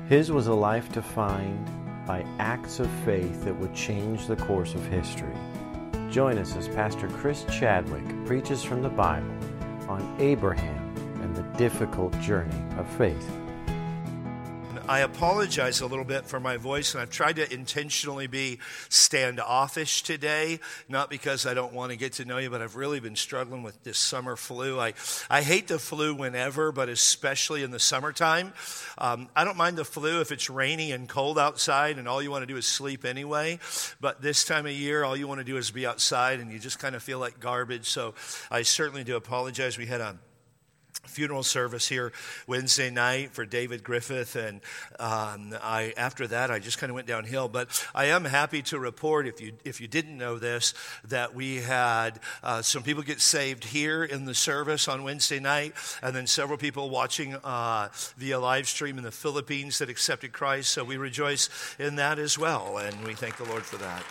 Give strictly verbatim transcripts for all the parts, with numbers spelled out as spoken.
His was a life defined by acts of faith that would change the course of history. Join us as Pastor Chris Chadwick preaches from the Bible on Abraham and the difficult journey of faith. I apologize a little bit for my voice, and I've tried to intentionally be standoffish today, not because I don't want to get to know you, but I've really been struggling with this summer flu. I, I hate the flu whenever, but especially in the summertime. Um, I don't mind the flu if it's rainy and cold outside and all you want to do is sleep anyway, but this time of year, all you want to do is be outside and you just kind of feel like garbage, so I certainly do apologize. We had a funeral service here Wednesday night for David Griffith, and um, I after that I just kind of went downhill. But I am happy to report, if you if you didn't know this, that we had uh, some people get saved here in the service on Wednesday night, and then several people watching uh, via live stream in the Philippines that accepted Christ. So we rejoice in that as well, and we thank the Lord for that.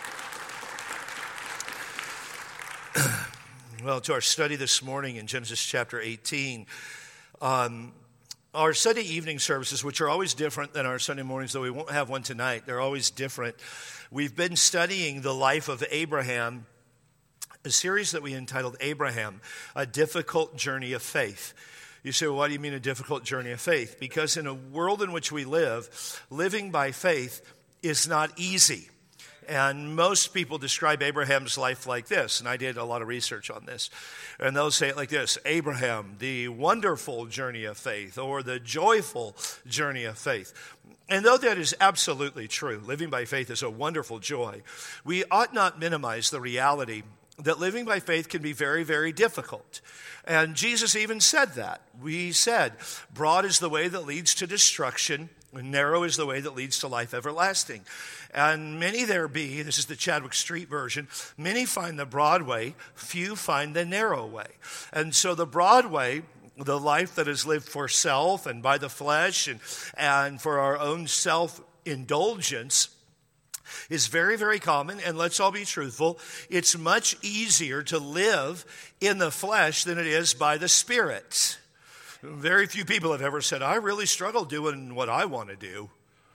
Well, to our study this morning in Genesis chapter eighteen, um, our Sunday evening services, which are always different than our Sunday mornings, though we won't have one tonight, they're always different. We've been studying the life of Abraham, a series that we entitled Abraham, A Difficult Journey of Faith. You say, well, why do you mean a difficult journey of faith? Because in a world in which we live, living by faith is not easy. And most people describe Abraham's life like this, and I did a lot of research on this. And they'll say it like this: Abraham, the wonderful journey of faith, or the joyful journey of faith. And though that is absolutely true, living by faith is a wonderful joy, we ought not minimize the reality that living by faith can be very, very difficult. And Jesus even said that. We said, broad is the way that leads to destruction, and narrow is the way that leads to life everlasting. And many there be, this is the Chadwick Street version, many find the broad way, few find the narrow way. And so the broad way, the life that is lived for self and by the flesh and, and for our own self-indulgence, is very, very common, and let's all be truthful, it's much easier to live in the flesh than it is by the Spirit. Very few people have ever said, I really struggle doing what I want to do.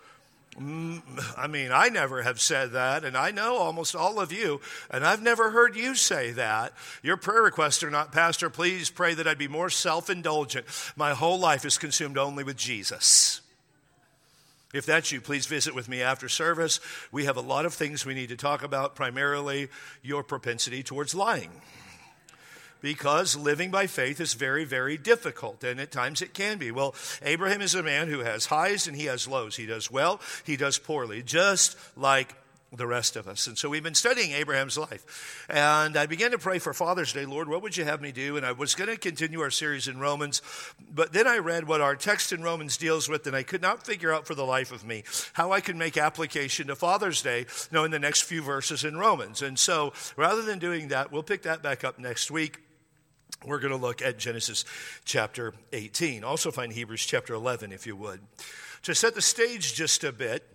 I mean, I never have said that, and I know almost all of you, and I've never heard you say that. Your prayer requests are not, Pastor, please pray that I'd be more self-indulgent. My whole life is consumed only with Jesus. If that's you, please visit with me after service. We have a lot of things we need to talk about, primarily your propensity towards lying. Because living by faith is very, very difficult, and at times it can be. Well, Abraham is a man who has highs and he has lows. He does well, he does poorly, just like the rest of us. And so we've been studying Abraham's life. And I began to pray for Father's Day, Lord, what would you have me do? And I was going to continue our series in Romans, but then I read what our text in Romans deals with, and I could not figure out for the life of me how I could make application to Father's Day, knowing the next few verses in Romans. And so rather than doing that, we'll pick that back up next week. We're going to look at Genesis chapter eighteen. Also find Hebrews chapter eleven, if you would. To set the stage just a bit,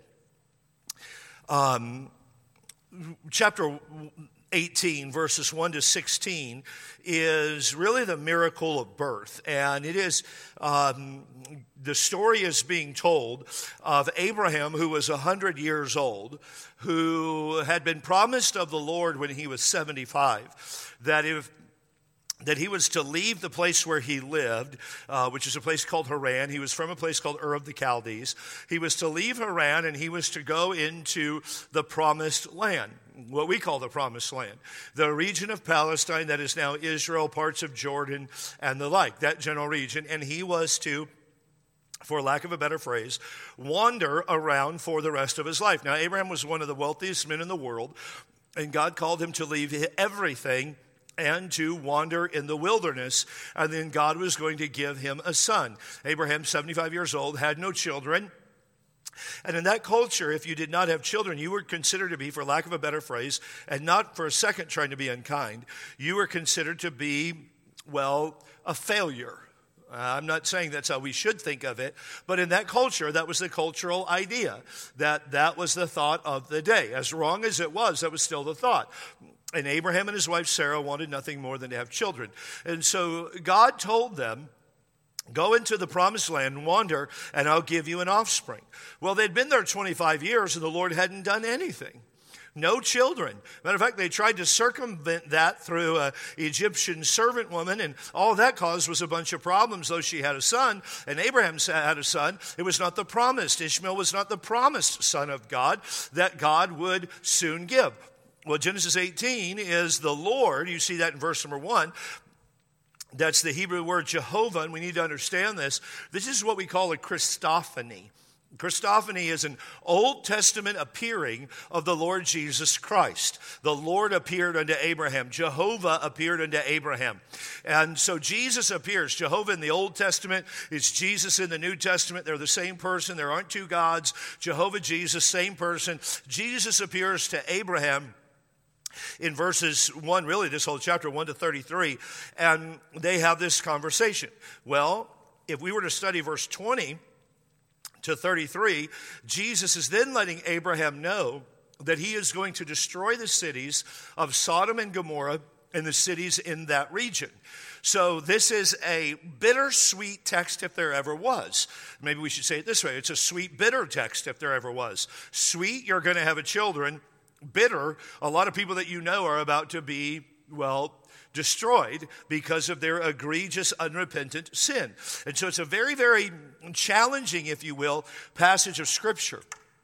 um, chapter eighteen, verses one to sixteen, is really the miracle of birth. And it is, um, the story is being told of Abraham, who was one hundred years old, who had been promised of the Lord when he was seventy-five, that if that he was to leave the place where he lived, uh, which is a place called Haran. He was from a place called Ur of the Chaldees. He was to leave Haran, and he was to go into the promised land, what we call the promised land, the region of Palestine that is now Israel, parts of Jordan, and the like, that general region. And he was to, for lack of a better phrase, wander around for the rest of his life. Now, Abraham was one of the wealthiest men in the world, and God called him to leave everything and to wander in the wilderness, and then God was going to give him a son. Abraham, seventy-five years old, had no children, and in that culture, if you did not have children, you were considered to be, for lack of a better phrase, and not for a second trying to be unkind, you were considered to be, well, a failure. Uh, I'm not saying that's how we should think of it, but in that culture, that was the cultural idea, that that was the thought of the day. As wrong as it was, that was still the thought. And Abraham and his wife Sarah wanted nothing more than to have children. And so God told them Go into the promised land and wander, and I'll give you an offspring. Well, they'd been there twenty-five years, and the Lord hadn't done anything. No children. Matter of fact, they tried to circumvent that through an Egyptian servant woman, and all that caused was a bunch of problems. Though she had a son, and Abraham had a son, it was not the promised. Ishmael was not the promised son of God that God would soon give. Well, Genesis eighteen is the Lord. You see that in verse number one. That's the Hebrew word Jehovah, and we need to understand this. This is what we call a Christophany. Christophany is an Old Testament appearing of the Lord Jesus Christ. The Lord appeared unto Abraham. Jehovah appeared unto Abraham. And so Jesus appears. Jehovah in the Old Testament is Jesus in the New Testament. They're the same person. There aren't two gods. Jehovah, Jesus, same person. Jesus appears to Abraham in verses one, really this whole chapter, one to thirty-three, and they have this conversation. Well, if we were to study verse twenty to thirty-three, Jesus is then letting Abraham know that he is going to destroy the cities of Sodom and Gomorrah and the cities in that region. So this is a bittersweet text if there ever was. Maybe we should say it this way. It's a sweet, bitter text if there ever was. Sweet, you're going to have a children. Bitter, a lot of people that you know are about to be, well, destroyed because of their egregious, unrepentant sin. And so it's a very, very challenging, if you will, passage of Scripture.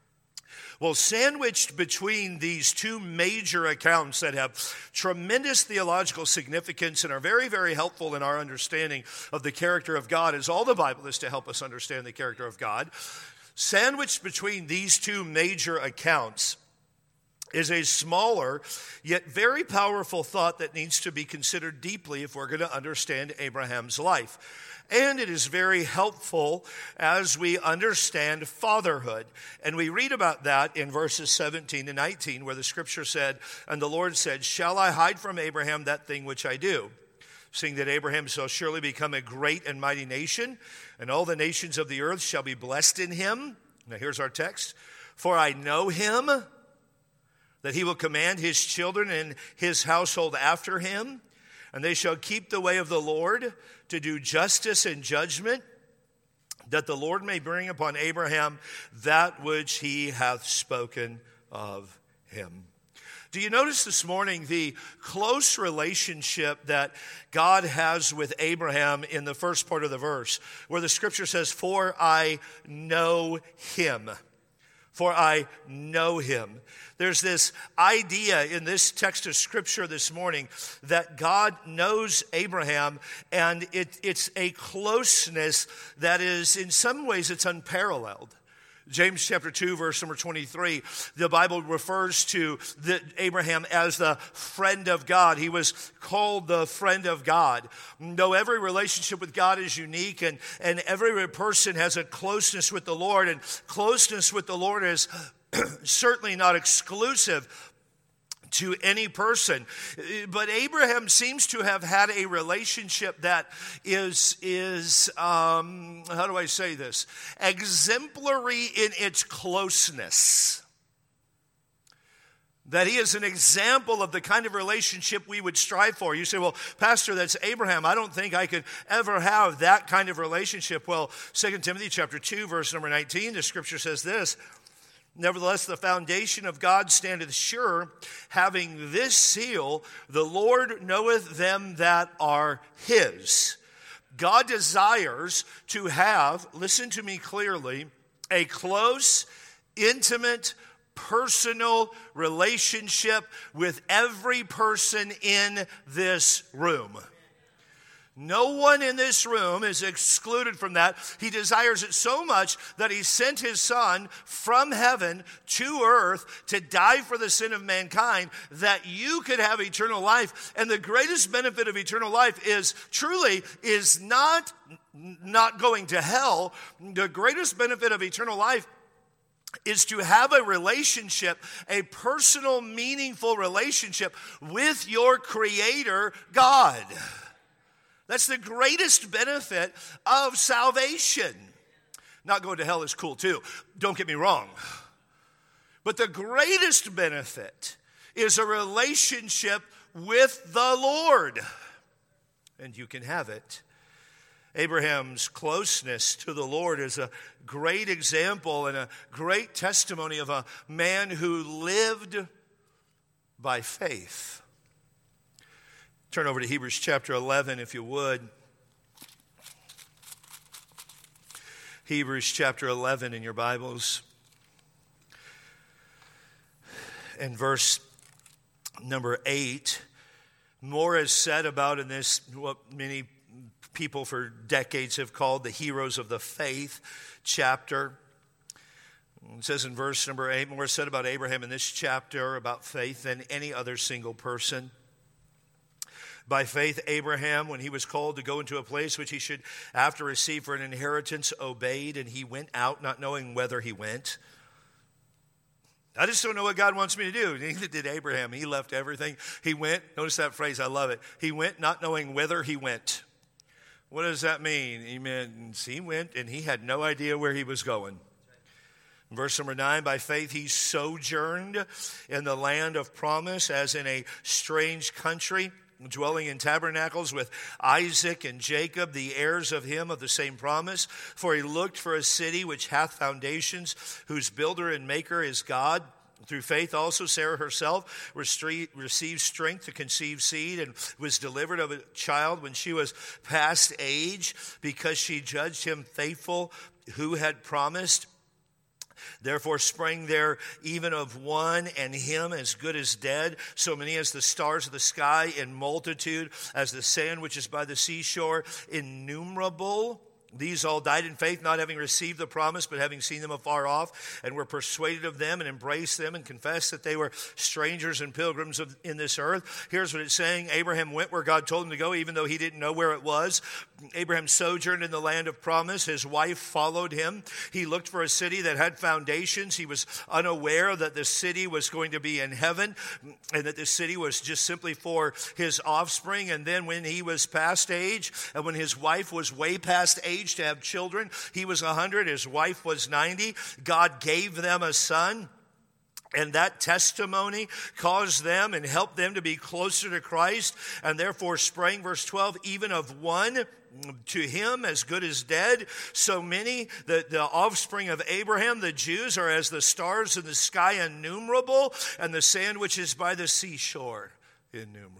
Well, sandwiched between these two major accounts that have tremendous theological significance and are very, very helpful in our understanding of the character of God, as all the Bible is to help us understand the character of God, sandwiched between these two major accounts is a smaller yet very powerful thought that needs to be considered deeply if we're going to understand Abraham's life. And it is very helpful as we understand fatherhood. And we read about that in verses seventeen to nineteen, where the scripture said, "And the Lord said, shall I hide from Abraham that thing which I do? Seeing that Abraham shall surely become a great and mighty nation, and all the nations of the earth shall be blessed in him." Now here's our text. "For I know him, that he will command his children and his household after him, and they shall keep the way of the Lord to do justice and judgment, that the Lord may bring upon Abraham that which he hath spoken of him." Do you notice this morning the close relationship that God has with Abraham in the first part of the verse, where the scripture says, "For I know him." For I know him. There's this idea in this text of Scripture this morning that God knows Abraham, and it, it's a closeness that is, in some ways, it's unparalleled. James chapter two, verse number twenty-three, the Bible refers to the, Abraham as the friend of God. He was called the friend of God. Though every relationship with God is unique, and, and every person has a closeness with the Lord, and closeness with the Lord is certainly not exclusive to any person. But Abraham seems to have had a relationship that is, is um, how do I say this? Exemplary in its closeness. That he is an example of the kind of relationship we would strive for. You say, "Well, Pastor, that's Abraham. I don't think I could ever have that kind of relationship." Well, Second Timothy chapter two, verse number nineteen, the scripture says this, "Nevertheless, the foundation of God standeth sure, having this seal, the Lord knoweth them that are his." God desires to have, listen to me clearly, a close, intimate, personal relationship with every person in this room. No one in this room is excluded from that. He desires it so much that he sent his son from heaven to earth to die for the sin of mankind, that you could have eternal life. And the greatest benefit of eternal life is truly is not, not going to hell. The greatest benefit of eternal life is to have a relationship, a personal, meaningful relationship with your Creator, God. That's the greatest benefit of salvation. Not going to hell is cool too. Don't get me wrong. But the greatest benefit is a relationship with the Lord. And you can have it. Abraham's closeness to the Lord is a great example and a great testimony of a man who lived by faith. Turn over to Hebrews chapter eleven, if you would. Hebrews chapter eleven in your Bibles. And verse number eight. More is said about in this, what many people for decades have called the heroes of the faith chapter. It says in verse number eight, more is said about Abraham in this chapter about faith than any other single person. By faith, Abraham, when he was called to go into a place which he should after receive for an inheritance, obeyed, and he went out not knowing whether he went. I just don't know what God wants me to do. Neither did Abraham. He left everything. He went. Notice that phrase. I love it. He went not knowing whither he went. What does that mean? He meant he went and he had no idea where he was going. Verse number nine, by faith he sojourned in the land of promise as in a strange country, dwelling in tabernacles with Isaac and Jacob, the heirs of him of the same promise. For he looked for a city which hath foundations, whose builder and maker is God. Through faith also Sarah herself received strength to conceive seed and was delivered of a child when she was past age, because she judged him faithful who had promised. Therefore sprang there even of one, and him as good as dead, so many as the stars of the sky in multitude, as the sand which is by the seashore, innumerable. These all died in faith, not having received the promise, but having seen them afar off, and were persuaded of them, and embraced them, and confessed that they were strangers and pilgrims of, in this earth. Here's what it's saying. Abraham went where God told him to go, even though he didn't know where it was. Abraham sojourned in the land of promise. His wife followed him. He looked for a city that had foundations. He was unaware that the city was going to be in heaven, and that the city was just simply for his offspring. And then when he was past age, and when his wife was way past age, to have children. He was one hundred, his wife was ninety. God gave them a son. And that testimony caused them and helped them to be closer to Christ. And therefore sprang, verse twelve, even of one, to him as good as dead. So many, the, the offspring of Abraham, the Jews, are as the stars in the sky, innumerable, and the sand which is by the seashore, innumerable.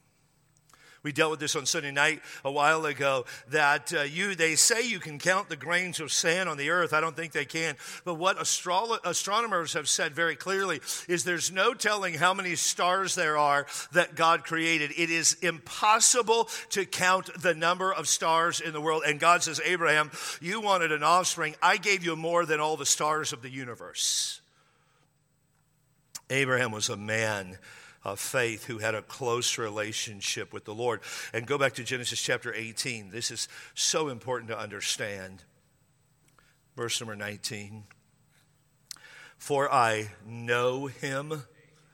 We dealt with this on Sunday night a while ago, that uh, you they say you can count the grains of sand on the earth. I don't think they can. But what astro- astronomers have said very clearly is there's no telling how many stars there are that God created. It is impossible to count the number of stars in the world. And God says, Abraham, you wanted an offspring. I gave you more than all the stars of the universe. Abraham was a man of faith who had a close relationship with the Lord. And go back to Genesis chapter eighteen. This is so important to understand. Verse number nineteen. For I know him.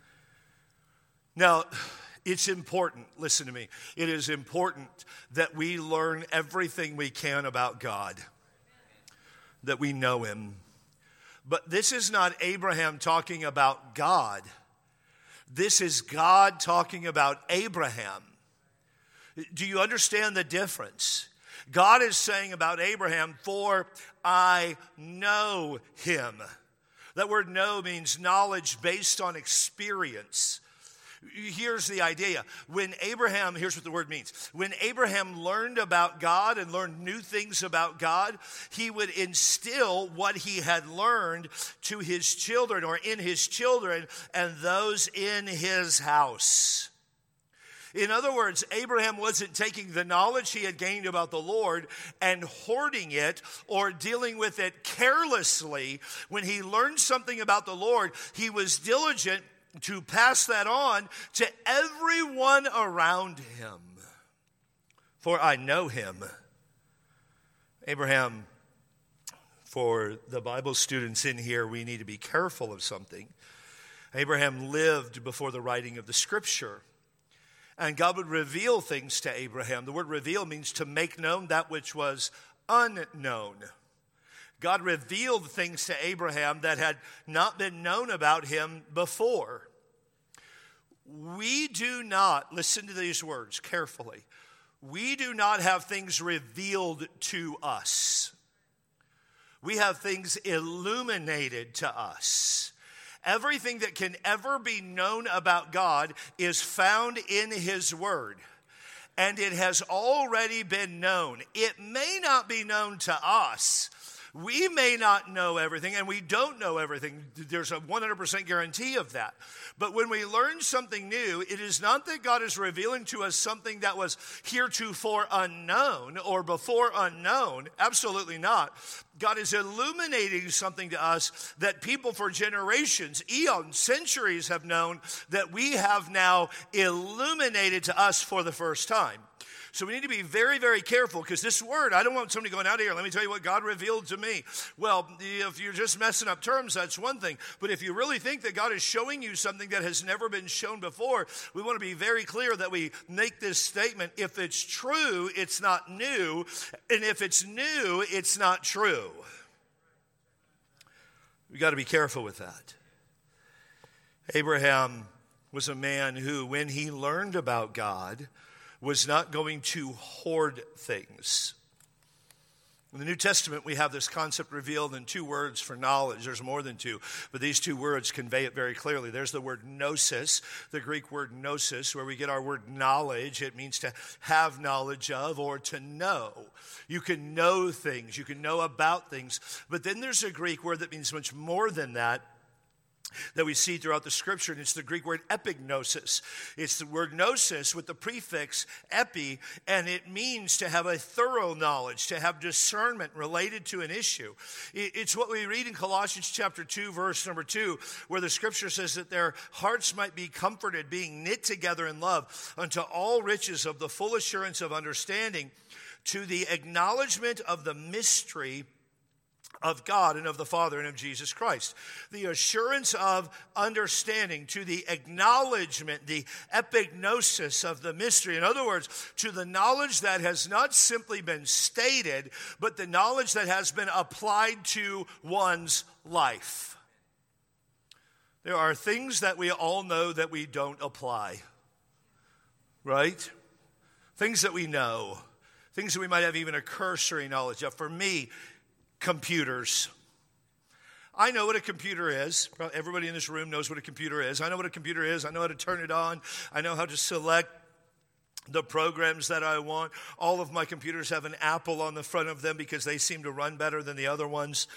Now, it's important, listen to me, it is important that we learn everything we can about God, that we know him. But this is not Abraham talking about God. This is God talking about Abraham. Do you understand the difference? God is saying about Abraham, for I know him. That word know means knowledge based on experience. Here's the idea. When Abraham, here's what the word means. When Abraham learned about God and learned new things about God, he would instill what he had learned to his children or in his children and those in his house. In other words, Abraham wasn't taking the knowledge he had gained about the Lord and hoarding it or dealing with it carelessly. When he learned something about the Lord, he was diligent to pass that on to everyone around him. For I know him. Abraham, for the Bible students in here, we need to be careful of something. Abraham lived before the writing of the Scripture. And God would reveal things to Abraham. The word reveal means to make known that which was unknown. God revealed things to Abraham that had not been known about him before. We do not, listen to these words carefully, We do not have things revealed to us. We have things illuminated to us. Everything that can ever be known about God is found in His Word. And it has already been known. It may not be known to us. We may not know everything, and we don't know everything. There's a one hundred percent guarantee of that. But when we learn something new, it is not that God is revealing to us something that was heretofore unknown or before unknown. Absolutely not. God is illuminating something to us that people for generations, eons, centuries have known that we have now illuminated to us for the first time. So we need to be very, very careful, because this word, I don't want somebody going out here, let me tell you what God revealed to me. Well, if you're just messing up terms, that's one thing. But if you really think that God is showing you something that has never been shown before, we want to be very clear that we make this statement. If it's true, it's not new. And if it's new, it's not true. We got to be careful with that. Abraham was a man who, when he learned about God, was not going to hoard things. In the New Testament, we have this concept revealed in two words for knowledge. There's more than two, but these two words convey it very clearly. There's the word gnosis, the Greek word gnosis, where we get our word knowledge. It means to have knowledge of or to know. You can know things. You can know about things. But then there's a Greek word that means much more than that, that we see throughout the scripture, and it's the Greek word epignosis. It's the word gnosis with the prefix epi, and it means to have a thorough knowledge, to have discernment related to an issue. It's what we read in Colossians chapter two, verse number two, where the scripture says that their hearts might be comforted, being knit together in love, unto all riches of the full assurance of understanding, to the acknowledgement of the mystery of God and of the Father and of Jesus Christ. The assurance of understanding, to the acknowledgement, the epignosis of the mystery. In other words, to the knowledge that has not simply been stated, but the knowledge that has been applied to one's life. There are things that we all know that we don't apply, right? Things that we know, things that we might have even a cursory knowledge of. For me, computers. I know what a computer is. Everybody in this room knows what a computer is. I know what a computer is. I know how to turn it on. I know how to select the programs that I want. All of my computers have an Apple on the front of them because they seem to run better than the other ones.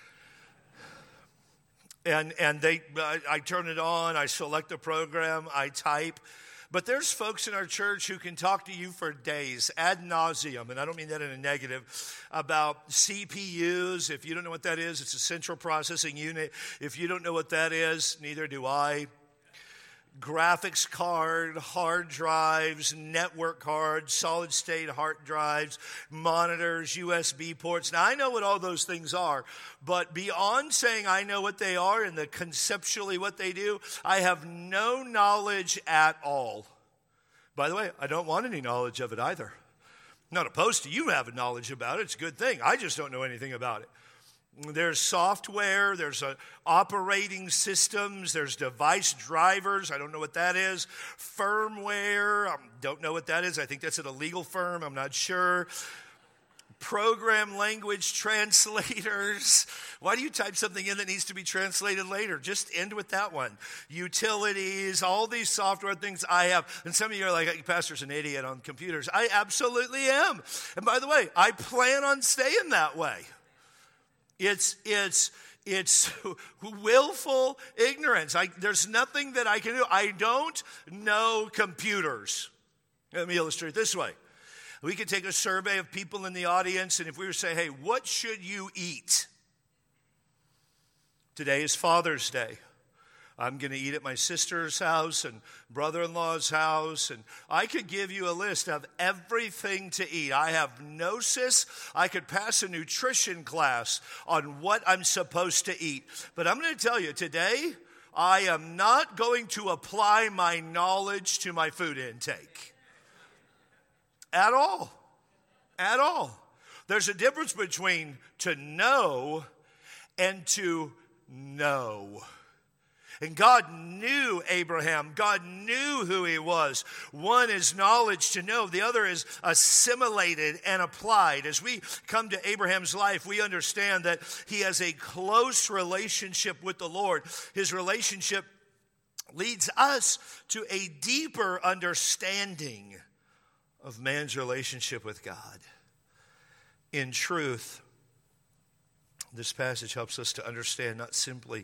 And and they, I, I turn it on. I select the program. I type. But there's folks in our church who can talk to you for days, ad nauseum, and I don't mean that in a negative, about C P Us. If you don't know what that is, it's a central processing unit. If you don't know what that is, neither do I. Graphics card, hard drives, network cards, solid state hard drives, monitors, U S B ports. Now, I know what all those things are, but beyond saying I know what they are and the conceptually what they do, I have no knowledge at all. By the way, I don't want any knowledge of it either. I'm not opposed to you having knowledge about it. It's a good thing. I just don't know anything about it. There's software, there's uh, operating systems, there's device drivers. I don't know what that is. Firmware, I don't know what that is. I think that's at a legal firm. I'm not sure. Program language translators. Why do you type something in that needs to be translated later? Just end with that one. Utilities, all these software things I have. And some of you are like, hey, Pastor's an idiot on computers. I absolutely am. And by the way, I plan on staying that way. It's it's it's willful ignorance. I, there's nothing that I can do. I don't know computers. Let me illustrate this way. We could take a survey of people in the audience, and if we were to say, hey, what should you eat? Today is Father's Day. I'm going to eat at my sister's house and brother-in-law's house, and I could give you a list of everything to eat. I have gnosis. I could pass a nutrition class on what I'm supposed to eat. But I'm going to tell you, today, I am not going to apply my knowledge to my food intake. At all. At all. There's a difference between to know and to know. And God knew Abraham. God knew who he was. One is knowledge to know. The other is assimilated and applied. As we come to Abraham's life, we understand that he has a close relationship with the Lord. His relationship leads us to a deeper understanding of man's relationship with God. In truth, this passage helps us to understand not simply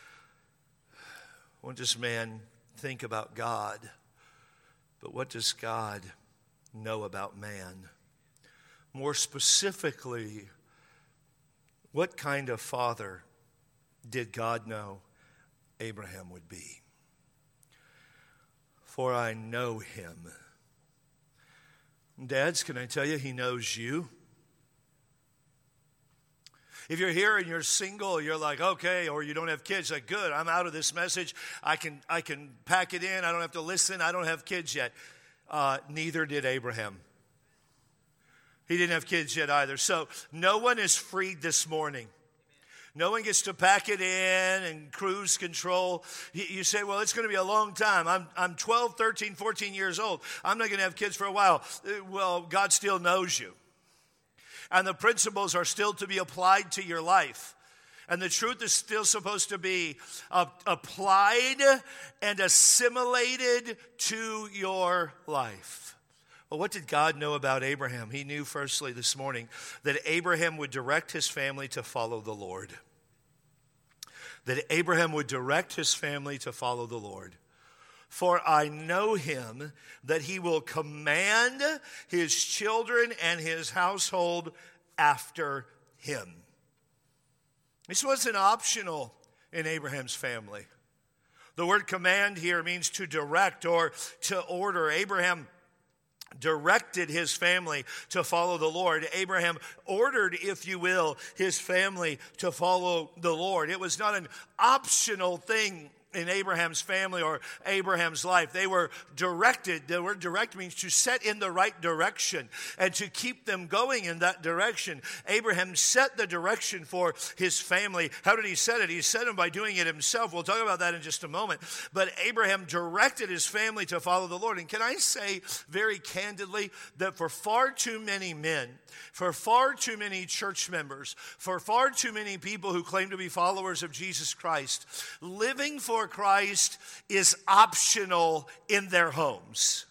what does man think about God, but what does God know about man? More specifically, what kind of father did God know Abraham would be? For I know him. Dads, can I tell you, he knows you? If you're here and you're single, you're like, okay, or you don't have kids, like, good, I'm out of this message. I can I can pack it in. I don't have to listen. I don't have kids yet. Uh, neither did Abraham. He didn't have kids yet either. So no one is freed this morning. No one gets to pack it in and cruise control. You say, well, it's going to be a long time. I'm I'm twelve, thirteen, fourteen years old. I'm not going to have kids for a while. Well, God still knows you. And the principles are still to be applied to your life. And the truth is still supposed to be uh, applied and assimilated to your life. Well, what did God know about Abraham? He knew, firstly, this morning, that Abraham would direct his family to follow the Lord. That Abraham would direct his family to follow the Lord. For I know him, that he will command his children and his household after him. This wasn't optional in Abraham's family. The word command here means to direct or to order. Abraham directed his family to follow the Lord. Abraham ordered, if you will, his family to follow the Lord. It was not an optional thing in Abraham's family or Abraham's life. They were directed. The word direct means to set in the right direction and to keep them going in that direction. Abraham set the direction for his family. How did he set it? He set it by doing it himself. We'll talk about that in just a moment. But Abraham directed his family to follow the Lord. And can I say very candidly that for far too many men, for far too many church members, for far too many people who claim to be followers of Jesus Christ, living for Christ is optional in their homes.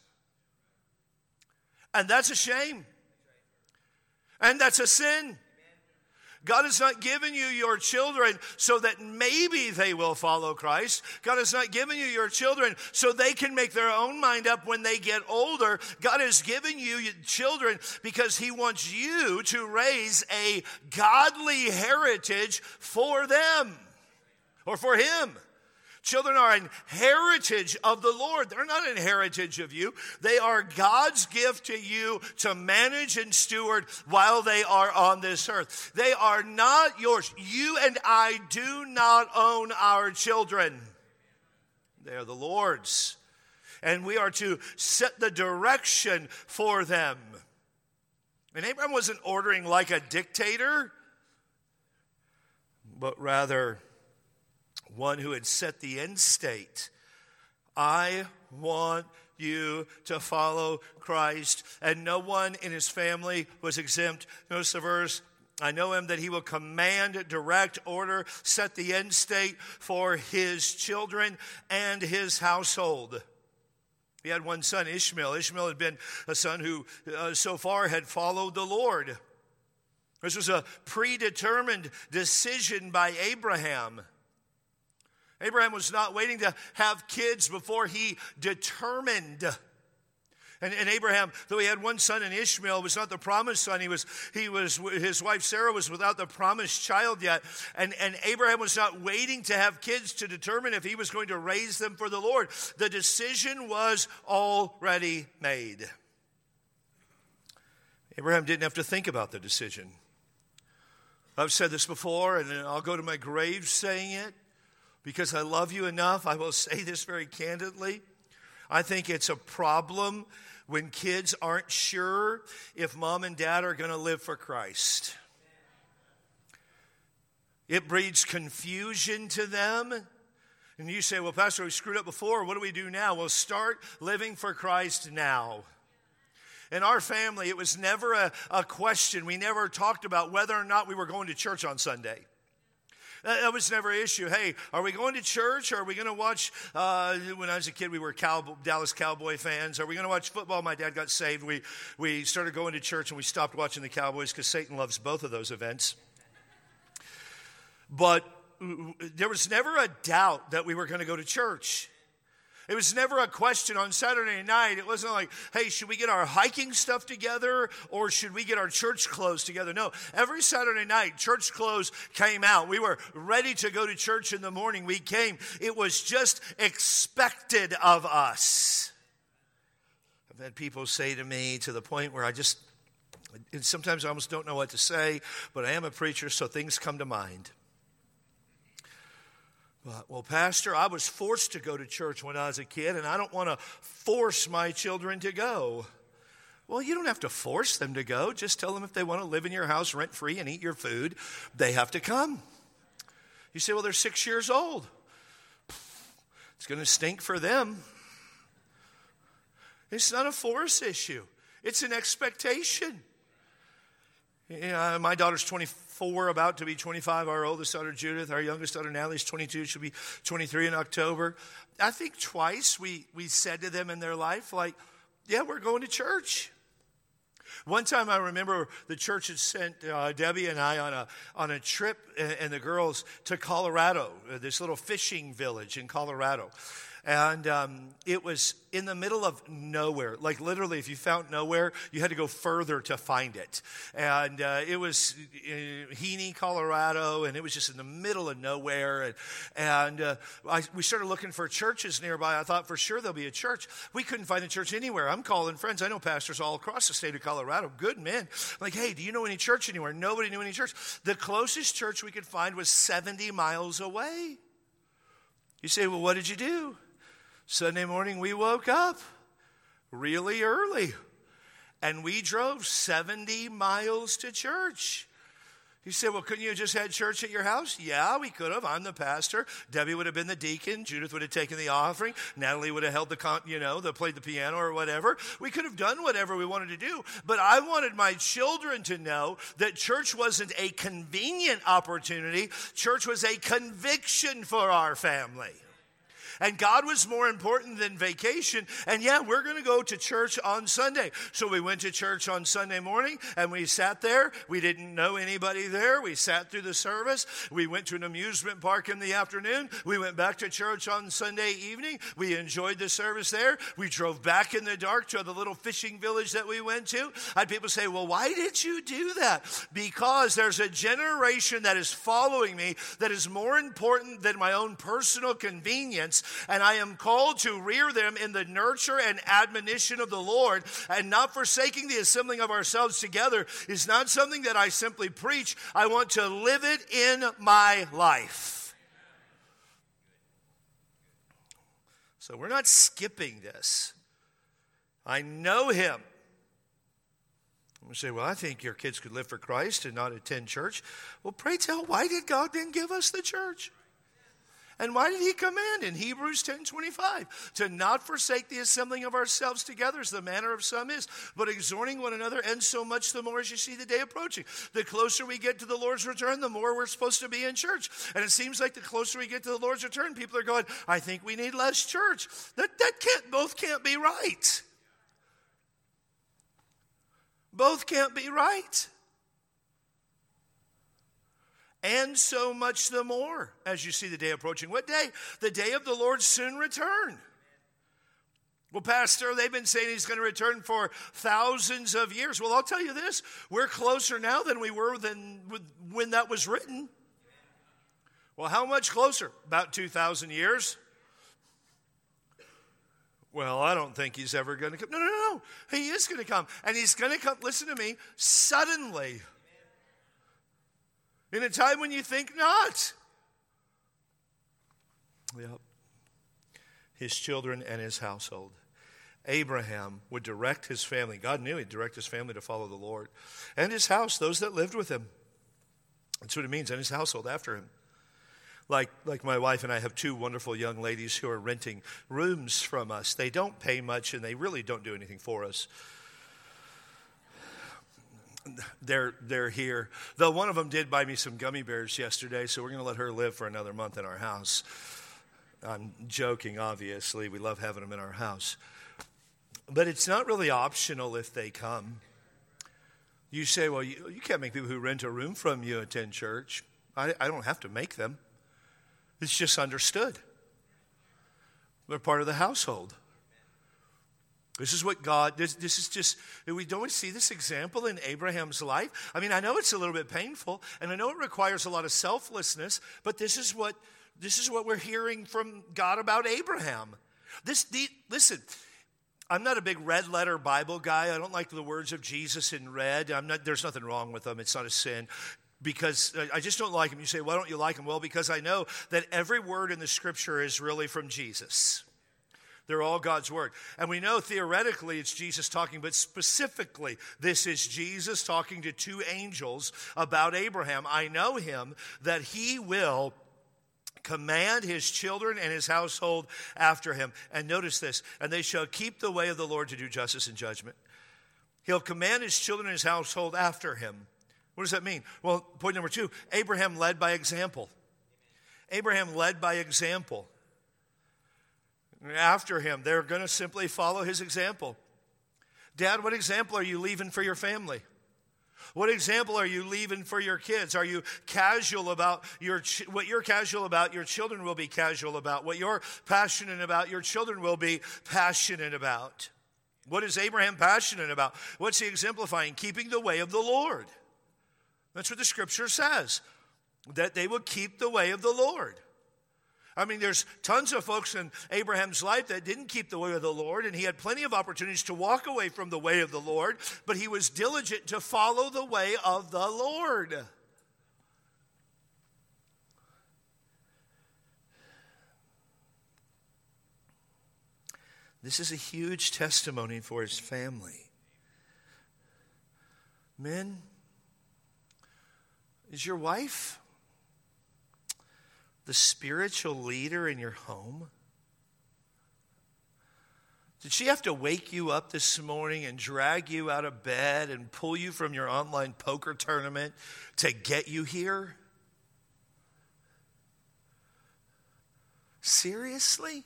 And that's a shame. And that's a sin. God has not given you your children so that maybe they will follow Christ. God has not given you your children so they can make their own mind up when they get older. God has given you children because he wants you to raise a godly heritage for them or for him. Children are an heritage of the Lord. They're not an heritage of you. They are God's gift to you to manage and steward while they are on this earth. They are not yours. You and I do not own our children. They are the Lord's. And we are to set the direction for them. And Abraham wasn't ordering like a dictator, but rather one who had set the end state. I want you to follow Christ. And no one in his family was exempt. Notice the verse. I know him, that he will command, direct, order, set the end state for his children and his household. He had one son, Ishmael. Ishmael had been a son who uh, so far had followed the Lord. This was a predetermined decision by Abraham. Abraham was not waiting to have kids before he determined. And, and Abraham, though he had one son in Ishmael, was not the promised son. He was, he was, his wife Sarah was without the promised child yet. And, and Abraham was not waiting to have kids to determine if he was going to raise them for the Lord. The decision was already made. Abraham didn't have to think about the decision. I've said this before, and I'll go to my grave saying it. Because I love you enough, I will say this very candidly. I think it's a problem when kids aren't sure if mom and dad are going to live for Christ. It breeds confusion to them. And you say, well, Pastor, we screwed up before. What do we do now? Well, start living for Christ now. In our family, it was never a, a question. We never talked about whether or not we were going to church on Sunday. That, that was never an issue. Hey, are we going to church? Are we going to watch, uh, when I was a kid, we were Cowboy, Dallas Cowboy fans. Are we going to watch football? My dad got saved. We, we started going to church and we stopped watching the Cowboys because Satan loves both of those events. But there was never a doubt that we were going to go to church. It was never a question on Saturday night. It wasn't like, hey, should we get our hiking stuff together or should we get our church clothes together? No, every Saturday night, church clothes came out. We were ready to go to church in the morning. We came. It was just expected of us. I've had people say to me to the point where I just, sometimes I almost don't know what to say, but I am a preacher, so things come to mind. Well, Pastor, I was forced to go to church when I was a kid, and I don't want to force my children to go. Well, you don't have to force them to go. Just tell them if they want to live in your house rent-free and eat your food, they have to come. You say, well, they're six years old. It's going to stink for them. It's not a force issue. It's an expectation. Yeah, my daughter's twenty-four, about to be twenty-five. Our oldest daughter, Judith. Our youngest daughter, Natalie's twenty-two. She'll be twenty-three in October. I think twice we, we said to them in their life, like, yeah, we're going to church. One time I remember the church had sent uh, Debbie and I on a on a trip, and, and the girls to Colorado, uh, this little fishing village in Colorado. And um, it was in the middle of nowhere. Like literally, if you found nowhere, you had to go further to find it. And uh, it was in Heaney, Colorado, and it was just in the middle of nowhere. And, and uh, I, we started looking for churches nearby. I thought for sure there'll be a church. We couldn't find a church anywhere. I'm calling friends. I know pastors all across the state of Colorado. Good men. Like, hey, do you know any church anywhere? Nobody knew any church. The closest church we could find was seventy miles away. You say, well, what did you do? Sunday morning, we woke up really early, and we drove seventy miles to church. You say, well, couldn't you have just had church at your house? Yeah, we could have. I'm the pastor. Debbie would have been the deacon. Judith would have taken the offering. Natalie would have held the, con- you know, the played the piano or whatever. We could have done whatever we wanted to do, but I wanted my children to know that church wasn't a convenient opportunity. Church was a conviction for our family. And God was more important than vacation. And yeah, we're going to go to church on Sunday. So we went to church on Sunday morning and we sat there. We didn't know anybody there. We sat through the service. We went to an amusement park in the afternoon. We went back to church on Sunday evening. We enjoyed the service there. We drove back in the dark to the little fishing village that we went to. I had people say, well, why did you do that? Because there's a generation that is following me that is more important than my own personal convenience. And I am called to rear them in the nurture and admonition of the Lord, and not forsaking the assembling of ourselves together is not something that I simply preach. I want to live it in my life. So we're not skipping this. I know him. I'm going to say, well, I think your kids could live for Christ and not attend church. Well, pray tell, why did God then give us the church? And why did he command in Hebrews ten twenty-five to not forsake the assembling of ourselves together as the manner of some is, but exhorting one another, and so much the more as you see the day approaching. The closer we get to the Lord's return, the more we're supposed to be in church. And it seems like the closer we get to the Lord's return, people are going, I think we need less church. That, that can't, both can't be right. Both can't be right. And so much the more as you see the day approaching. What day? The day of the Lord's soon return. Well, Pastor, they've been saying he's going to return for thousands of years. Well, I'll tell you this. We're closer now than we were than when that was written. Well, how much closer? About two thousand years. Well, I don't think he's ever going to come. No, no, no. He is going to come. And he's going to come, listen to me, suddenly. In a time when you think not. Yep. His children and his household. Abraham would direct his family. God knew he'd direct his family to follow the Lord. And his house, those that lived with him. That's what it means, and his household after him. Like, like my wife and I have two wonderful young ladies who are renting rooms from us. They don't pay much, and they really don't do anything for us. They're, they're here. Though one of them did buy me some gummy bears yesterday, so we're going to let her live for another month in our house. I'm joking, obviously. We love having them in our house. But it's not really optional if they come. You say, well, you, you can't make people who rent a room from you attend church. I, I don't have to make them. It's just understood. They're part of the household. This is what God, this, this is just, we don't we see this example in Abraham's life? I mean, I know it's a little bit painful, and I know it requires a lot of selflessness, but this is what, this is what we're hearing from God about Abraham. This, the, listen, I'm not a big red letter Bible guy. I don't like the words of Jesus in red. I'm not, there's nothing wrong with them. It's not a sin. Because I just don't like them. You say, why don't you like them? Well, because I know that every word in the Scripture is really from Jesus. They're all God's word. And we know theoretically it's Jesus talking, but specifically this is Jesus talking to two angels about Abraham. I know him that he will command his children and his household after him. And notice this, and they shall keep the way of the Lord to do justice and judgment. He'll command his children and his household after him. What does that mean? Well, point number two, Abraham led by example. Abraham led by example. After him, they're going to simply follow his example. Dad, what example are you leaving for your family? What example are you leaving for your kids? Are you casual about your ch- what you're casual about, your children will be casual about. What you're passionate about, your children will be passionate about. What is Abraham passionate about? What's he exemplifying? Keeping the way of the Lord. That's what the Scripture says, that they would keep the way of the Lord. I mean, there's tons of folks in Abraham's life that didn't keep the way of the Lord, and he had plenty of opportunities to walk away from the way of the Lord, but he was diligent to follow the way of the Lord. This is a huge testimony for his family. Men, is your wife the spiritual leader in your home? Did she have to wake you up this morning and drag you out of bed and pull you from your online poker tournament to get you here? Seriously?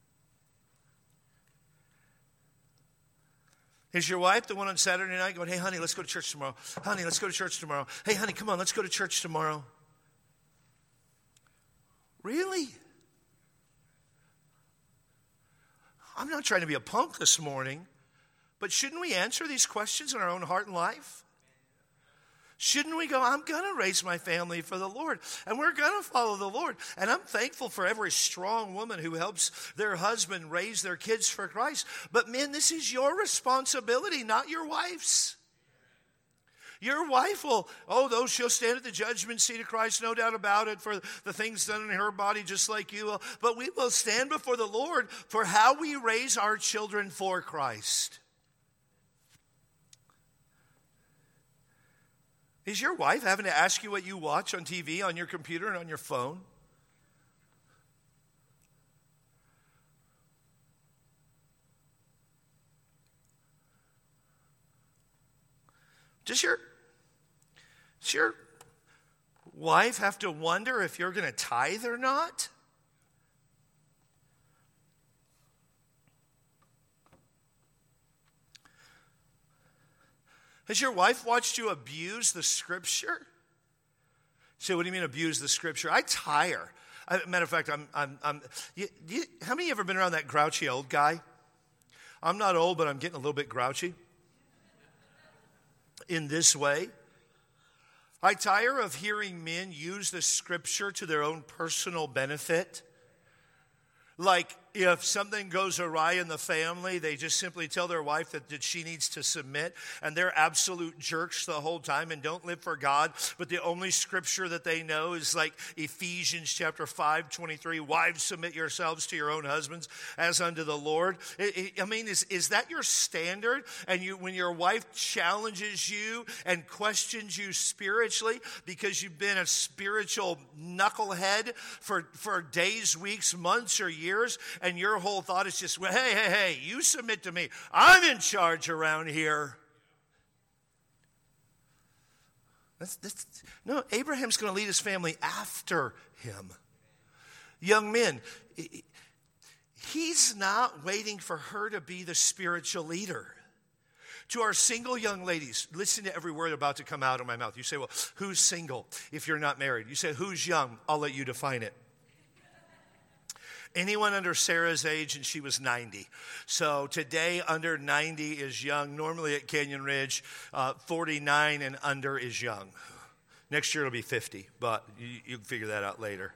Is your wife the one on Saturday night going, hey, honey, let's go to church tomorrow. Honey, let's go to church tomorrow. Hey, honey, come on, let's go to church tomorrow. Really? I'm not trying to be a punk this morning, but shouldn't we answer these questions in our own heart and life? Shouldn't we go, I'm going to raise my family for the Lord, and we're going to follow the Lord. And I'm thankful for every strong woman who helps their husband raise their kids for Christ. But men, this is your responsibility, not your wife's. Your wife will, oh, though she'll stand at the judgment seat of Christ, no doubt about it, for the things done in her body just like you will. But we will stand before the Lord for how we raise our children for Christ. Is your wife having to ask you what you watch on T V, on your computer, and on your phone? Does your, does your wife have to wonder if you're going to tithe or not? Has your wife watched you abuse the Scripture? Say, what do you mean abuse the Scripture? I tire. I, matter of fact, I'm. I'm. I'm you, you, how many of you ever been around that grouchy old guy? I'm not old, but I'm getting a little bit grouchy. In this way, I tire of hearing men use the Scripture to their own personal benefit. Like, if something goes awry in the family, they just simply tell their wife that, that she needs to submit, and they're absolute jerks the whole time and don't live for God, but the only scripture that they know is like Ephesians chapter five, twenty-three, wives, submit yourselves to your own husbands as unto the Lord. It, it, I mean, is, is that your standard? And you, when your wife challenges you and questions you spiritually because you've been a spiritual knucklehead for, for days, weeks, months, or years, and your whole thought is just, well, hey, hey, hey, you submit to me. I'm in charge around here. That's, that's, no, Abraham's going to lead his family after him. Young men, he's not waiting for her to be the spiritual leader. To our single young ladies, listen to every word about to come out of my mouth. You say, well, who's single if you're not married? You say, who's young? I'll let you define it. Anyone under Sarah's age, and she was ninety. So today, under ninety is young. Normally at Canyon Ridge, uh, forty-nine and under is young. Next year it'll be fifty, but you, you can figure that out later.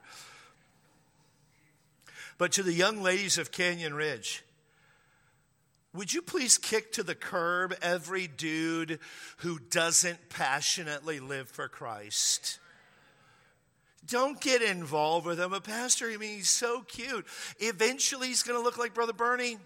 But to the young ladies of Canyon Ridge, would you please kick to the curb every dude who doesn't passionately live for Christ? Don't get involved with him. A pastor, I mean, he's so cute. Eventually, he's going to look like Brother Bernie.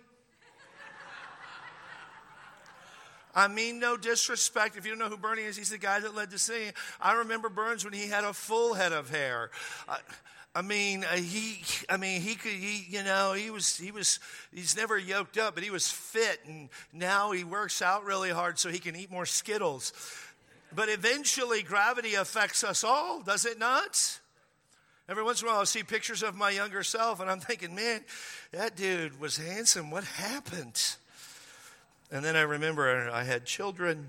I mean, no disrespect. If you don't know who Bernie is, he's the guy that led the singing. I remember Burns when he had a full head of hair. I, I mean, uh, he. I mean, he could. He, you know, he was. He was. He's never yoked up, but he was fit, and now he works out really hard so he can eat more Skittles. But eventually, gravity affects us all, does it not? Every once in a while, I'll see pictures of my younger self, and I'm thinking, man, that dude was handsome. What happened? And then I remember I had children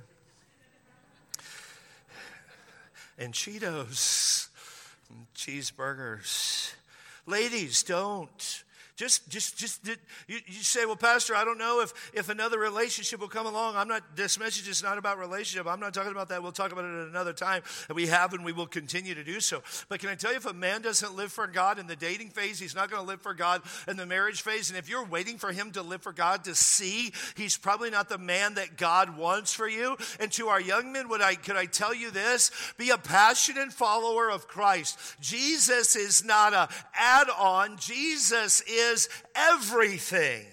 and Cheetos and cheeseburgers. Ladies, don't. Just, just, just, you, you say, well, Pastor, I don't know if, if another relationship will come along. I'm not, this message is not about relationship. I'm not talking about that. We'll talk about it at another time. And we have, and we will continue to do so. But can I tell you, if a man doesn't live for God in the dating phase, he's not going to live for God in the marriage phase. And if you're waiting for him to live for God to see, he's probably not the man that God wants for you. And to our young men, would I, could I tell you this? Be a passionate follower of Christ. Jesus is not an add-on. Jesus is is everything.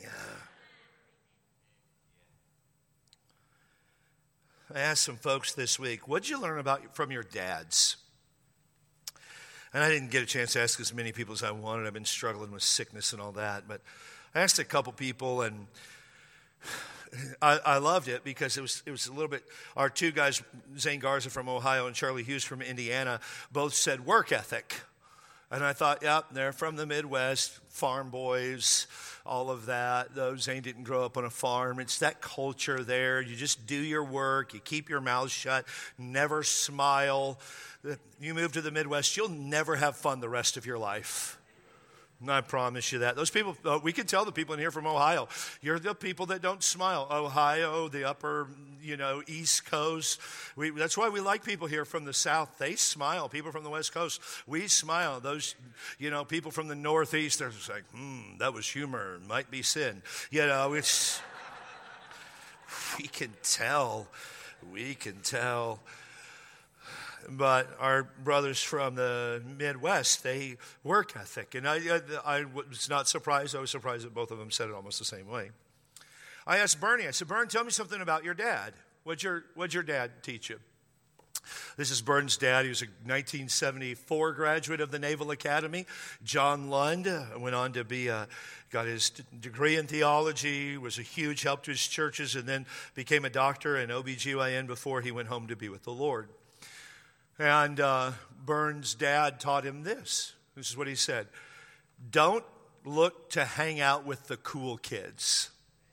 I asked some folks this week, what'd you learn about from your dads? And I didn't get a chance to ask as many people as I wanted. I've been struggling with sickness and all that. But I asked a couple people, and I, I loved it because it was it was a little bit, our two guys, Zane Garza from Ohio and Charlie Hughes from Indiana, both said work ethic. And I thought, yep, they're from the Midwest, farm boys, all of that. Those Zane didn't grow up on a farm. It's that culture there. You just do your work. You keep your mouth shut. Never smile. You move to the Midwest, you'll never have fun the rest of your life. And I promise you that. Those people, uh, we can tell the people in here from Ohio, you're the people that don't smile. Ohio, the upper, you know, East Coast. We, that's why we like people here from the South. They smile. People from the West Coast, we smile. Those, you know, people from the Northeast, they're just like, hmm, that was humor. Might be sin. You know, it's, we can tell. We can tell. But our brothers from the Midwest, they work ethic. And I, I, I was not surprised. I was surprised that both of them said it almost the same way. I asked Bernie, I said, Bern, tell me something about your dad. What'd your, what'd your dad teach you? This is Bern's dad. He was a nineteen seventy-four graduate of the Naval Academy. John Lund went on to be a, got his degree in theology, was a huge help to his churches, and then became a doctor in O B G Y N before he went home to be with the Lord. And uh, Bern's dad taught him this. This is what he said. Don't look to hang out with the cool kids.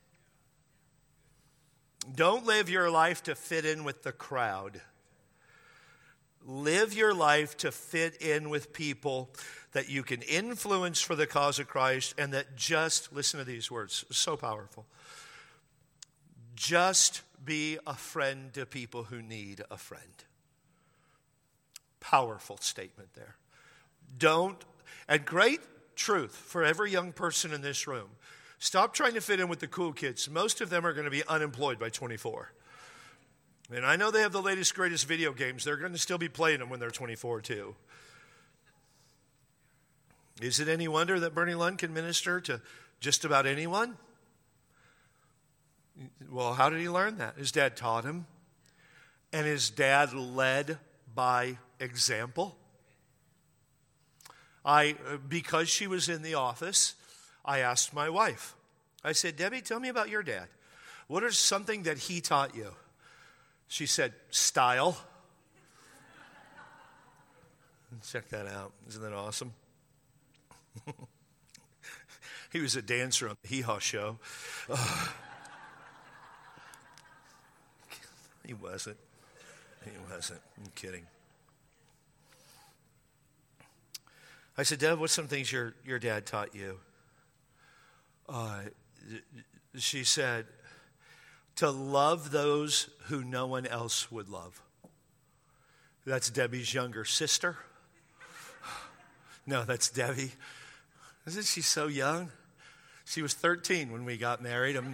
Don't live your life to fit in with the crowd. Live your life to fit in with people that you can influence for the cause of Christ and that just, listen to these words, so powerful. Just be a friend to people who need a friend. Powerful statement there. Don't, and great truth for every young person in this room. Stop trying to fit in with the cool kids. Most of them are going to be unemployed by twenty-four. And I know they have the latest, greatest video games. They're going to still be playing them when they're twenty-four, too. Is it any wonder that Bernie Lund can minister to just about anyone? Well, how did he learn that? His dad taught him. And his dad led by example. I, because she was in the office, I asked my wife. I said, Debbie, tell me about your dad. What is something that he taught you? She said, style. Check that out. Isn't that awesome? He was a dancer on the Hee Haw show. Uh, he wasn't. He wasn't. I'm kidding. I said, Deb, what's some things your, your dad taught you? Uh, she said, to love those who no one else would love. That's Debbie's younger sister. No, that's Debbie. Isn't she so young? She was thirteen when we got married. A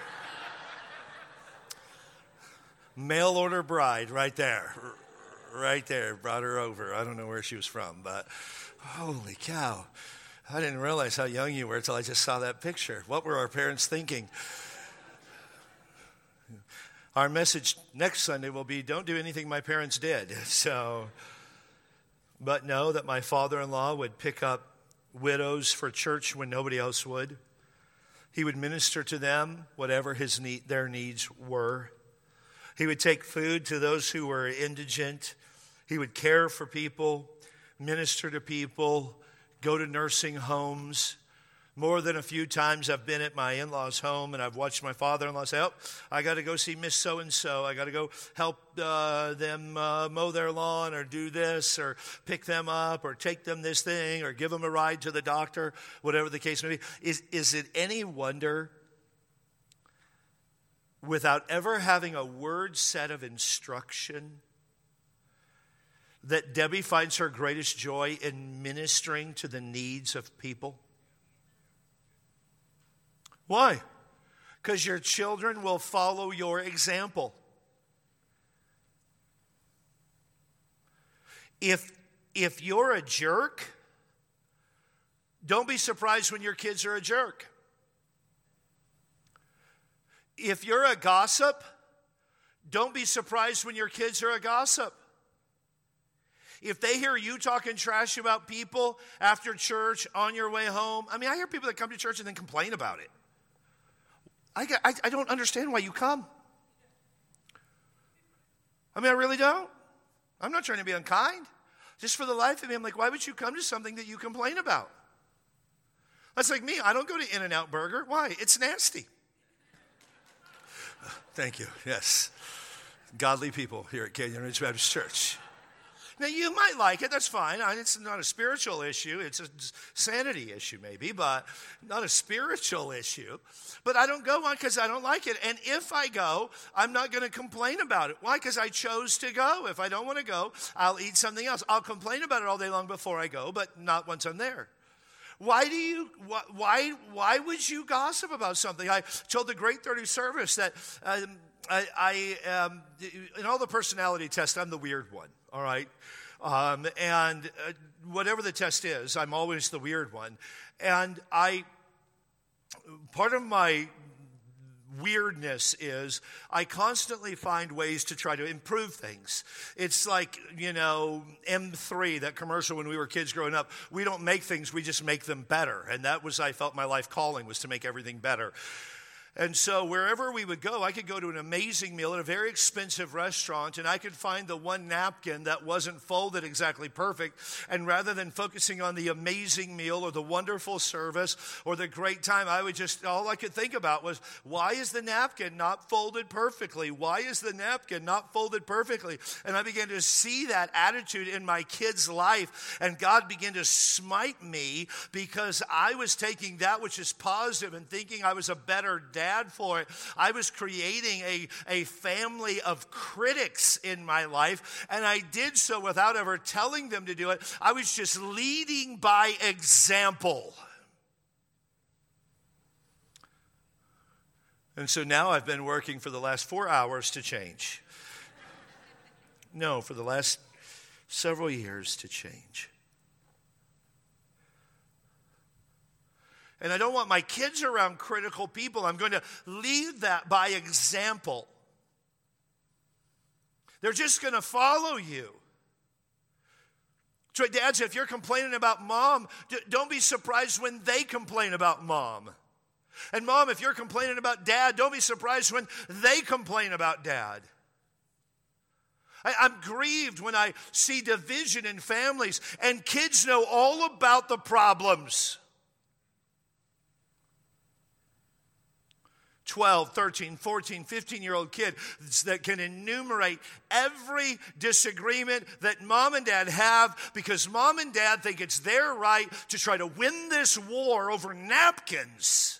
mail order bride right there. Right there. Brought her over. I don't know where she was from, but holy cow. I didn't realize how young you were until I just saw that picture. What were our parents thinking? Our message next Sunday will be, don't do anything my parents did. So, but know that my father-in-law would pick up widows for church when nobody else would. He would minister to them, whatever his need, their needs were. He would take food to those who were indigent. He would care for people, minister to people, go to nursing homes. More than a few times I've been at my in-laws' home and I've watched my father-in-law say, oh, I got to go see Miss So-and-so. I got to go help uh, them uh, mow their lawn or do this or pick them up or take them this thing or give them a ride to the doctor, whatever the case may be. Is, is it any wonder, without ever having a word set of instruction, that Debbie finds her greatest joy in ministering to the needs of people? Why? Because your children will follow your example. If, if you're a jerk, don't be surprised when your kids are a jerk. If you're a gossip, don't be surprised when your kids are a gossip. If they hear you talking trash about people after church, on your way home, I mean, I hear people that come to church and then complain about it. I, I, I don't understand why you come. I mean, I really don't. I'm not trying to be unkind. Just for the life of me, I'm like, why would you come to something that you complain about? That's like me. I don't go to In-N-Out Burger. Why? It's nasty. Thank you. Yes. Godly people here at Canyon Ridge Baptist Church. Now, you might like it. That's fine. It's not a spiritual issue. It's a sanity issue maybe, but not a spiritual issue. But I don't go on because I don't like it. And if I go, I'm not going to complain about it. Why? Because I chose to go. If I don't want to go, I'll eat something else. I'll complain about it all day long before I go, but not once I'm there. Why do you? Why? Why would you gossip about something? I told the Great thirty service that um, I, I um, in all the personality tests, I'm the weird one. All right, um, and uh, whatever the test is, I'm always the weird one. And I, part of my weirdness is I constantly find ways to try to improve things. It's like, you know, M three, that commercial when we were kids growing up. We don't make things, we just make them better. And that was, I felt my life calling was to make everything better. And so wherever we would go, I could go to an amazing meal at a very expensive restaurant, and I could find the one napkin that wasn't folded exactly perfect. And rather than focusing on the amazing meal or the wonderful service or the great time, I would just, all I could think about was, why is the napkin not folded perfectly? Why is the napkin not folded perfectly? And I began to see that attitude in my kid's life, and God began to smite me because I was taking that which is positive and thinking I was a better dad. dad for it. I was creating a, a family of critics in my life, and I did so without ever telling them to do it. I was just leading by example. And so now I've been working for the last four hours to change. No, for the last several years to change. And I don't want my kids around critical people. I'm going to lead that by example. They're just going to follow you. So dads, if you're complaining about mom, don't be surprised when they complain about mom. And mom, if you're complaining about dad, don't be surprised when they complain about dad. I'm grieved when I see division in families, and kids know all about the problems. twelve, thirteen, fourteen, fifteen-year-old kid that can enumerate every disagreement that mom and dad have because mom and dad think it's their right to try to win this war over napkins.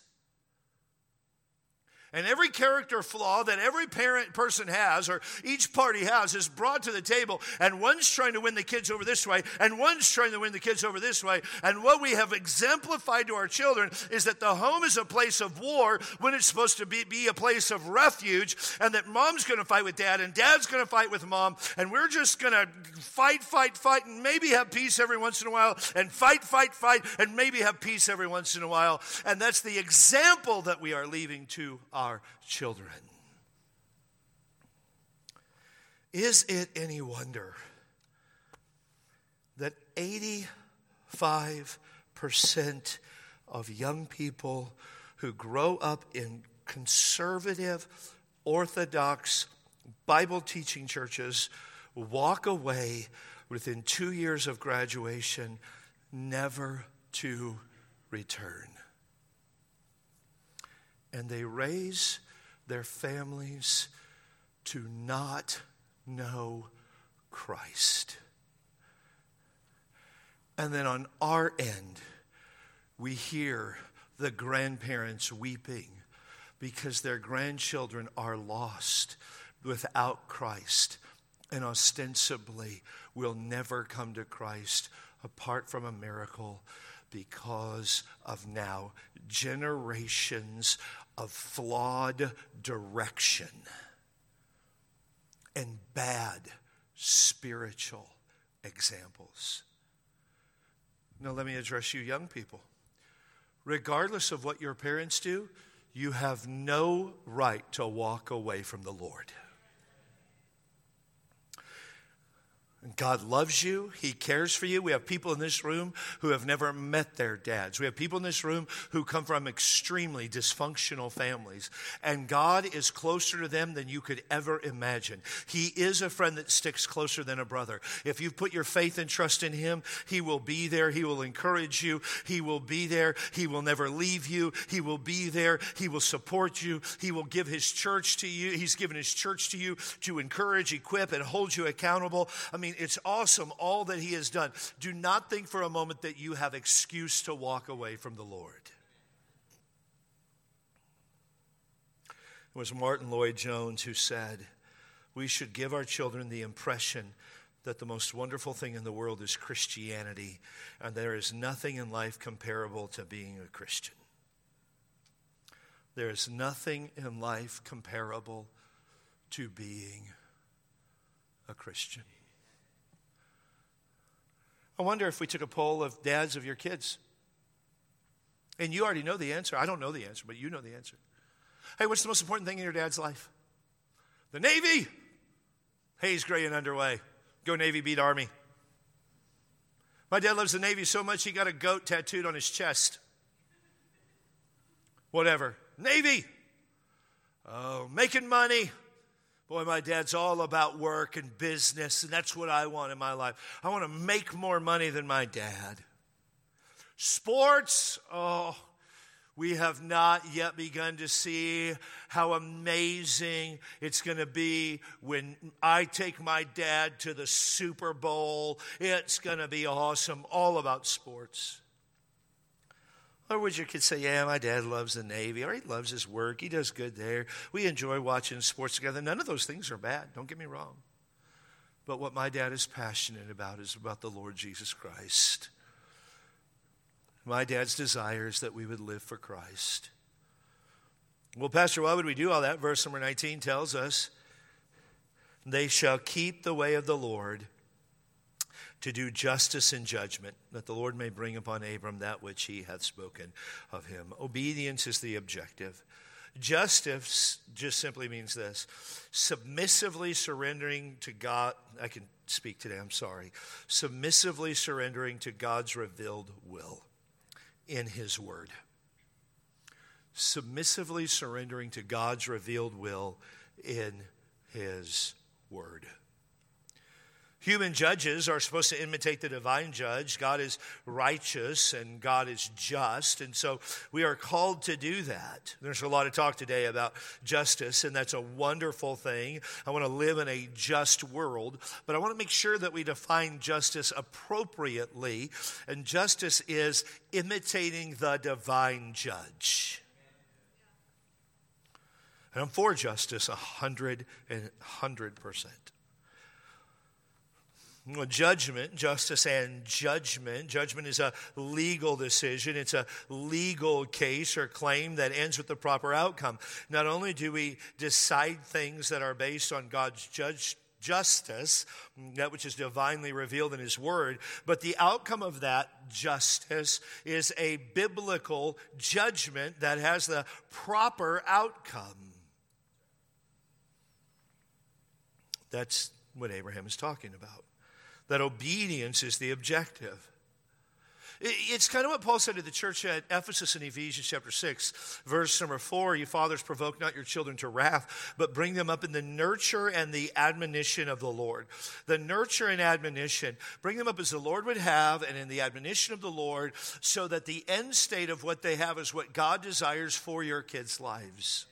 And every character flaw that every parent person has, or each party has, is brought to the table. And one's trying to win the kids over this way, and one's trying to win the kids over this way. And what we have exemplified to our children is that the home is a place of war when it's supposed to be, be a place of refuge, and that mom's going to fight with dad, and dad's going to fight with mom, and we're just going to fight, fight, fight, and maybe have peace every once in a while, and fight, fight, fight, and maybe have peace every once in a while. And that's the example that we are leaving to our Our children. Is it any wonder that eighty-five percent of young people who grow up in conservative, orthodox, Bible-teaching churches walk away within two years of graduation, never to return? And they raise their families to not know Christ. And then on our end, we hear the grandparents weeping because their grandchildren are lost without Christ and ostensibly will never come to Christ apart from a miracle because of now generations of flawed direction and bad spiritual examples. Now let me address you young people. Regardless of what your parents do, you have no right to walk away from the Lord. God loves you. He cares for you. We have people in this room who have never met their dads. We have people in this room who come from extremely dysfunctional families. And God is closer to them than you could ever imagine. He is a friend that sticks closer than a brother. If you've put your faith and trust in Him, He will be there. He will encourage you. He will be there. He will never leave you. He will be there. He will support you. He will give His church to you. He's given His church to you to encourage, equip, and hold you accountable. I mean, it's awesome, all that He has done. Do not think for a moment that you have excuse to walk away from the Lord. It was Martin Lloyd-Jones who said, we should give our children the impression that the most wonderful thing in the world is Christianity, and there is nothing in life comparable to being a Christian. There is nothing in life comparable to being a Christian. I wonder if we took a poll of dads of your kids. And you already know the answer. I don't know the answer, but you know the answer. Hey, what's the most important thing in your dad's life? The Navy. Hayes, gray, and underway. Go Navy, beat Army. My dad loves the Navy so much he got a goat tattooed on his chest. Whatever. Navy. Oh, making money. Boy, my dad's all about work and business, and that's what I want in my life. I want to make more money than my dad. Sports, oh, we have not yet begun to see how amazing it's going to be when I take my dad to the Super Bowl. It's going to be awesome, all about sports. Or would your kids say, yeah, my dad loves the Navy, or he loves his work, he does good there, we enjoy watching sports together. None of those things are bad, don't get me wrong. But what my dad is passionate about is about the Lord Jesus Christ. My dad's desire is that we would live for Christ. Well, Pastor, why would we do all that? Verse number nineteen tells us, they shall keep the way of the Lord to do justice and judgment, that the Lord may bring upon Abram that which he hath spoken of him. Obedience is the objective. Justice just simply means this: submissively surrendering to God. I can speak today, I'm sorry. Submissively surrendering to God's revealed will in his word. Submissively surrendering to God's revealed will in his word. Human judges are supposed to imitate the divine judge. God is righteous and God is just, and so we are called to do that. There's a lot of talk today about justice, and that's a wonderful thing. I want to live in a just world, but I want to make sure that we define justice appropriately, and justice is imitating the divine judge. And I'm for justice a hundred and hundred percent. Judgment, justice and judgment. Judgment is a legal decision. It's a legal case or claim that ends with the proper outcome. Not only do we decide things that are based on God's judge, justice, that which is divinely revealed in his word, but the outcome of that justice is a biblical judgment that has the proper outcome. That's what Abraham is talking about. That obedience is the objective. It's kind of what Paul said to the church at Ephesus in Ephesians chapter six, verse number four. You fathers, provoke not your children to wrath, but bring them up in the nurture and the admonition of the Lord. The nurture and admonition, bring them up as the Lord would have and in the admonition of the Lord, so that the end state of what they have is what God desires for your kids' lives.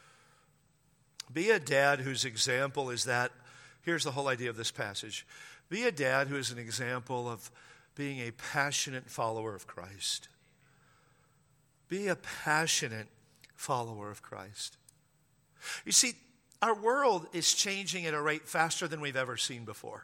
Be a dad whose example is that. Here's the whole idea of this passage. Be a dad who is an example of being a passionate follower of Christ. Be a passionate follower of Christ. You see, our world is changing at a rate faster than we've ever seen before.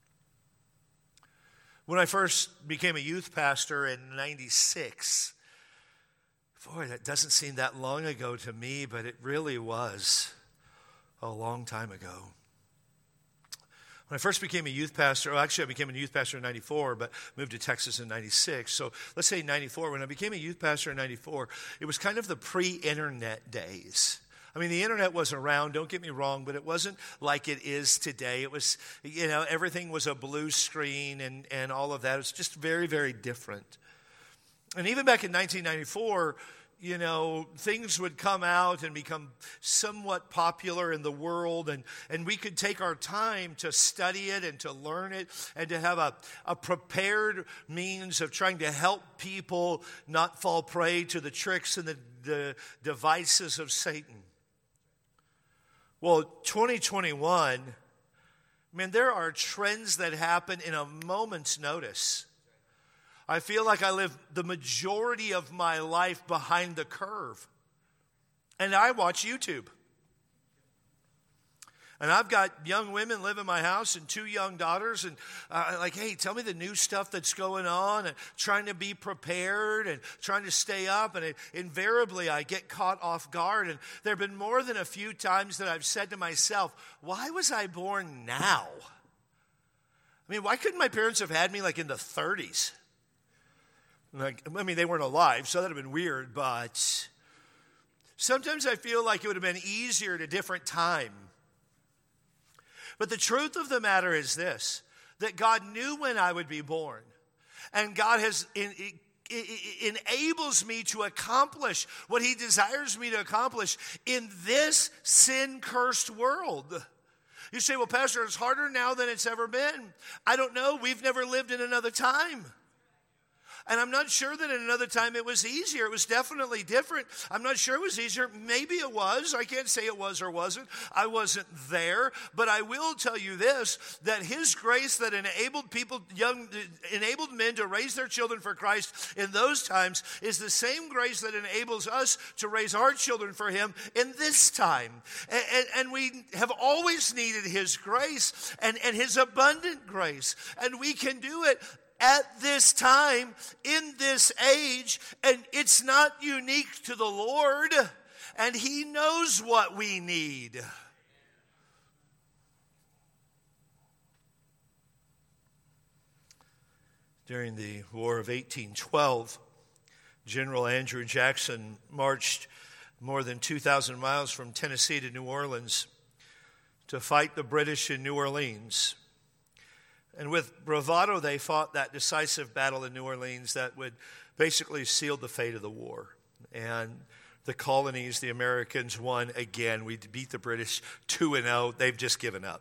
When I first became a youth pastor in ninety-six, boy, that doesn't seem that long ago to me, but it really was a long time ago. When I first became a youth pastor, well, actually I became a youth pastor in ninety-four, but moved to Texas in ninety-six. So let's say ninety-four. When I became a youth pastor in ninety-four, it was kind of the pre-internet days. I mean, the internet was around, don't get me wrong, but it wasn't like it is today. It was, you know, everything was a blue screen and, and all of that. It was just very, very different. And even back in nineteen ninety-four, you know, things would come out and become somewhat popular in the world, and, and we could take our time to study it and to learn it and to have a, a prepared means of trying to help people not fall prey to the tricks and the, the devices of Satan. Well, twenty twenty-one, man, there are trends that happen in a moment's notice. I feel like I live the majority of my life behind the curve. And I watch YouTube. And I've got young women live in my house and two young daughters. And uh, like, hey, tell me the new stuff that's going on. And trying to be prepared and trying to stay up. And it, invariably, I get caught off guard. And there have been more than a few times that I've said to myself, why was I born now? I mean, why couldn't my parents have had me like in the thirties? Like, I mean, they weren't alive, so that would have been weird, but sometimes I feel like it would have been easier at a different time. But the truth of the matter is this, that God knew when I would be born, and God has in, it, enables me to accomplish what he desires me to accomplish in this sin-cursed world. You say, well, Pastor, it's harder now than it's ever been. I don't know. We've never lived in another time. And I'm not sure that at another time it was easier. It was definitely different. I'm not sure it was easier. Maybe it was. I can't say it was or wasn't. I wasn't there. But I will tell you this, that his grace that enabled people, young, enabled men to raise their children for Christ in those times is the same grace that enables us to raise our children for him in this time. And, and, and we have always needed his grace and, and his abundant grace. And we can do it at this time, in this age, and it's not unique to the Lord, and he knows what we need. During the War of eighteen twelve, General Andrew Jackson marched more than two thousand miles from Tennessee to New Orleans to fight the British in New Orleans. And with bravado, they fought that decisive battle in New Orleans that would basically seal the fate of the war. And the colonies, the Americans, won again. We beat the British two and oh. They've just given up.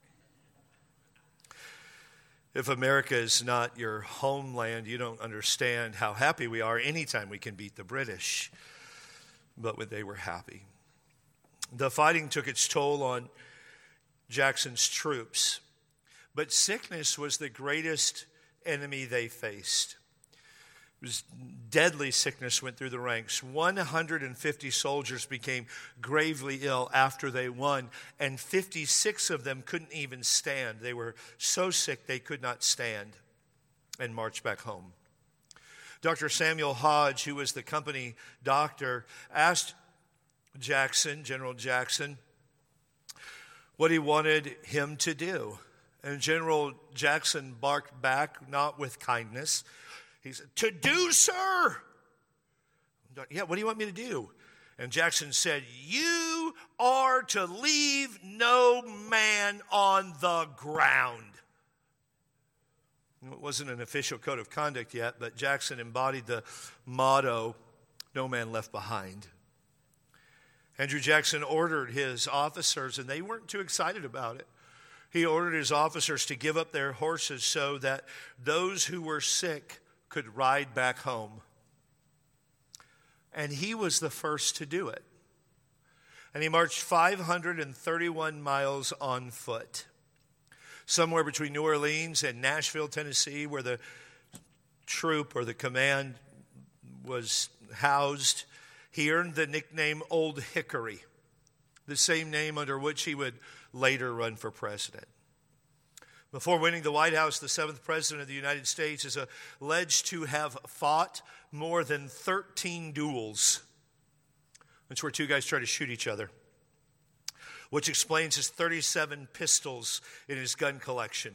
If America is not your homeland, you don't understand how happy we are anytime we can beat the British. But when they were happy. The fighting took its toll on Jackson's troops. But sickness was the greatest enemy they faced. It was deadly sickness went through the ranks. one hundred fifty soldiers became gravely ill after they won, and fifty-six of them couldn't even stand. They were so sick they could not stand and march back home. Doctor Samuel Hodge, who was the company doctor, asked Jackson, General Jackson, what he wanted him to do. And General Jackson barked back, not with kindness. He said, to do, sir. Yeah, what do you want me to do? And Jackson said, you are to leave no man on the ground. It wasn't an official code of conduct yet, but Jackson embodied the motto, no man left behind. Andrew Jackson ordered his officers, and they weren't too excited about it. He ordered his officers to give up their horses so that those who were sick could ride back home. And he was the first to do it. And he marched five hundred thirty-one miles on foot, somewhere between New Orleans and Nashville, Tennessee, where the troop or the command was housed. He earned the nickname Old Hickory, the same name under which he would later run for president. Before winning the White House, the seventh president of the United States is alleged to have fought more than thirteen duels. That's where two guys try to shoot each other, which explains his thirty-seven pistols in his gun collection.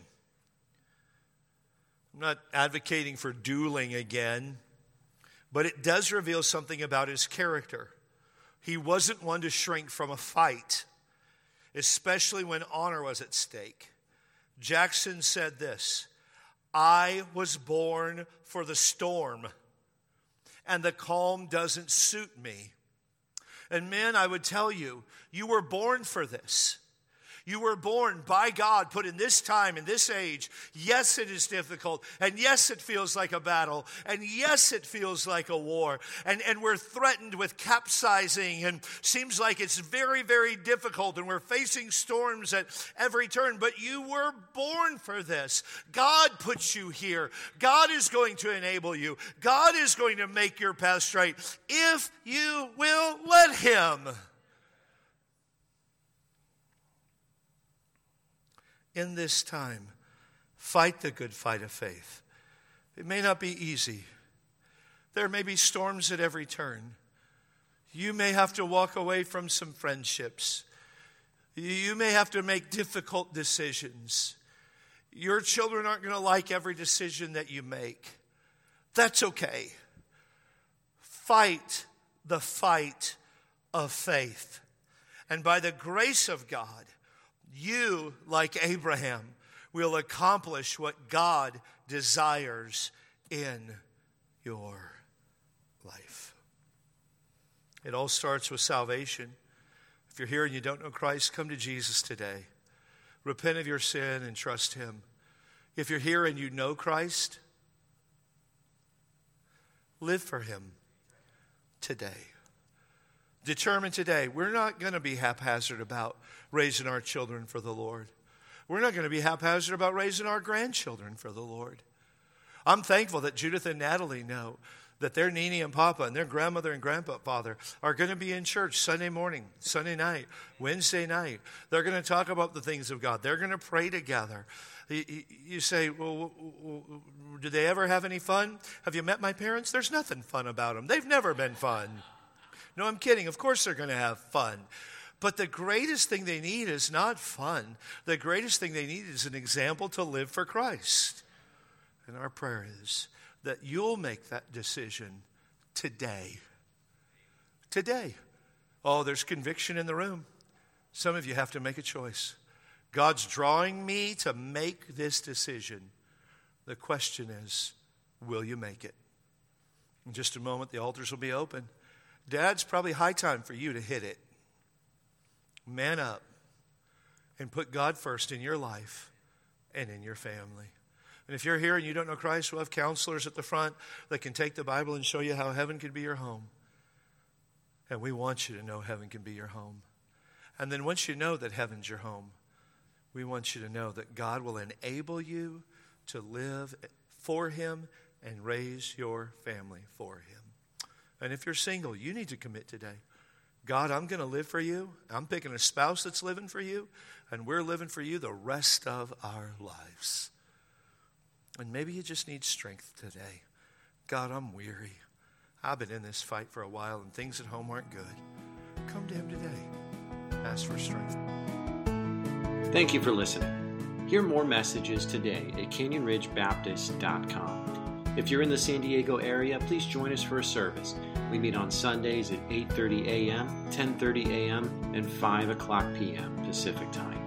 I'm not advocating for dueling again, but it does reveal something about his character. He wasn't one to shrink from a fight, especially when honor was at stake. Jackson said this, I was born for the storm, and the calm doesn't suit me. And men, I would tell you, you were born for this. You were born by God, put in this time, in this age. Yes, it is difficult. And yes, it feels like a battle. And yes, it feels like a war. And, and we're threatened with capsizing and seems like it's very, very difficult. And we're facing storms at every turn. But you were born for this. God puts you here. God is going to enable you. God is going to make your path straight if you will let Him. In this time, fight the good fight of faith. It may not be easy. There may be storms at every turn. You may have to walk away from some friendships. You may have to make difficult decisions. Your children aren't going to like every decision that you make. That's okay. Fight the fight of faith. And by the grace of God, you, like Abraham, will accomplish what God desires in your life. It all starts with salvation. If you're here and you don't know Christ, come to Jesus today. Repent of your sin and trust Him. If you're here and you know Christ, Live for him today. Determine today. We're not going to be haphazard about raising our children for the Lord. We're not going to be haphazard about raising our grandchildren for the Lord. I'm thankful that Judith and Natalie know that their Nini and Papa and their grandmother and grandfather are going to be in church Sunday morning, Sunday night, Wednesday night. They're going to talk about the things of God. They're going to pray together. You say, well, do they ever have any fun? Have you met my parents? There's nothing fun about them. They've never been fun. No, I'm kidding. Of course they're going to have fun. But the greatest thing they need is not fun. The greatest thing they need is an example to live for Christ. And our prayer is that you'll make that decision today. Today. Oh, there's conviction in the room. Some of you have to make a choice. God's drawing me to make this decision. The question is, will you make it? In just a moment, the altars will be open. Dad's probably high time for you to hit it. Man up and put God first in your life and in your family. And if you're here and you don't know Christ, we'll have counselors at the front that can take the Bible and show you how heaven can be your home. And we want you to know heaven can be your home. And then once you know that heaven's your home, we want you to know that God will enable you to live for him and raise your family for him. And if you're single, you need to commit today. God, I'm going to live for you. I'm picking a spouse that's living for you, and we're living for you the rest of our lives. And maybe you just need strength today. God, I'm weary. I've been in this fight for a while, and things at home aren't good. Come to him today. Ask for strength. Thank you for listening. Hear more messages today at canyon ridge baptist dot com. If you're in the San Diego area, please join us for a service. We meet on Sundays at eight thirty a.m., ten thirty a.m., and five o'clock p.m. Pacific Time.